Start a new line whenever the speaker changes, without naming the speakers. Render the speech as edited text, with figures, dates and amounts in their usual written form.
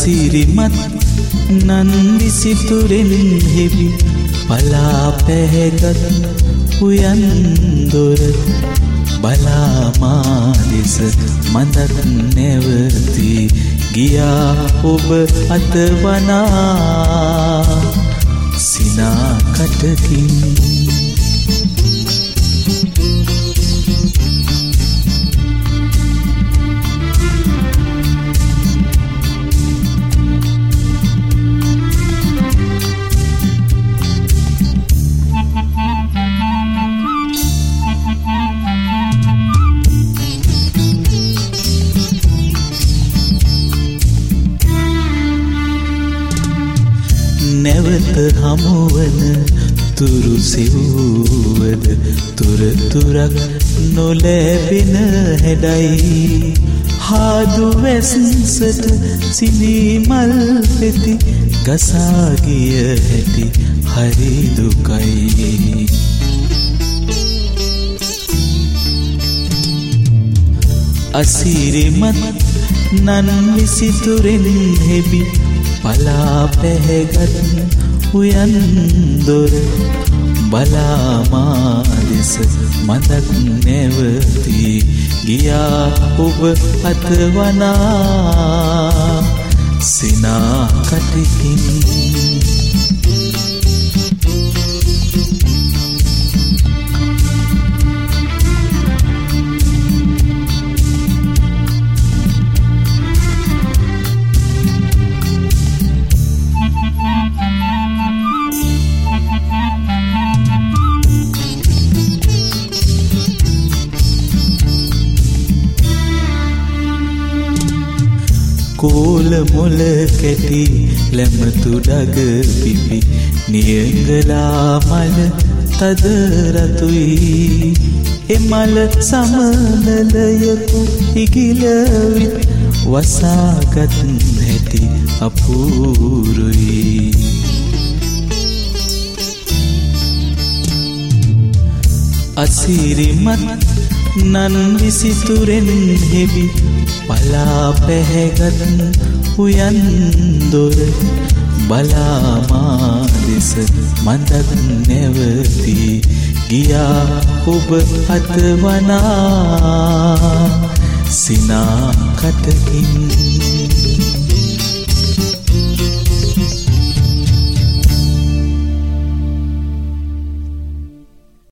අසිරිමත් නන් විසිතුරෙන් හෙබි පලා පැහැගත් උයන් දොර බලා මා දෙස මඳක් නැවති ගියා ඔබ අතවනා සිනා කටකින්. නැවත හමුවන තුරු සෙව්වද තුරතුරක් නොලැබෙන හැඩයි හාදු වැස්සට සිනිමල් පෙති ගසාගිය හැටි හරි දුකයි. අසිරිමත් නන් විසිතුරෙන් හෙබි පලා පැහැගත් උයන් දොර බලා මා දෙස මඳක් නැවති ගියා ඔබ අතවනා සිනා කටකින්. කෝල මොල කැටි ලැමතු ඩග පිපි නියඟලා මල තද රතුයි එමල සමනලයකු ඉගිලවිත් වසාගත් හැටි අපූරුයි. අසිරිමත් නන් විසිතුරෙන් හෙබි පලා පැහැගත් උයන් දොර බලා මා දෙස මඳක් නැවති ගියා ඔබ අතවනා සිනා කටකින්.